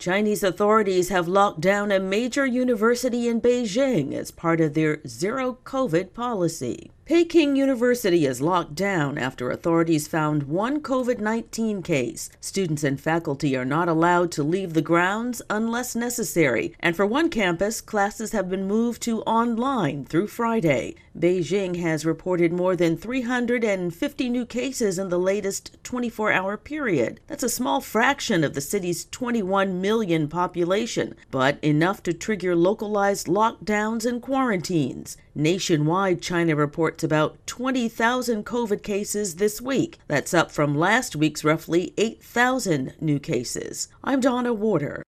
Chinese authorities have locked down a major university in Beijing as part of their zero-COVID policy. Peking University is locked down after authorities found one COVID-19 case. Students and faculty are not allowed to leave the grounds unless necessary, and for one campus, classes have been moved to online through Friday. Beijing has reported more than 350 new cases in the latest 24-hour period. That's a small fraction of the city's 21 million population, but enough to trigger localized lockdowns and quarantines. Nationwide, China reports about 20,000 COVID cases this week. That's up from last week's roughly 8,000 new cases. I'm Donna Warder.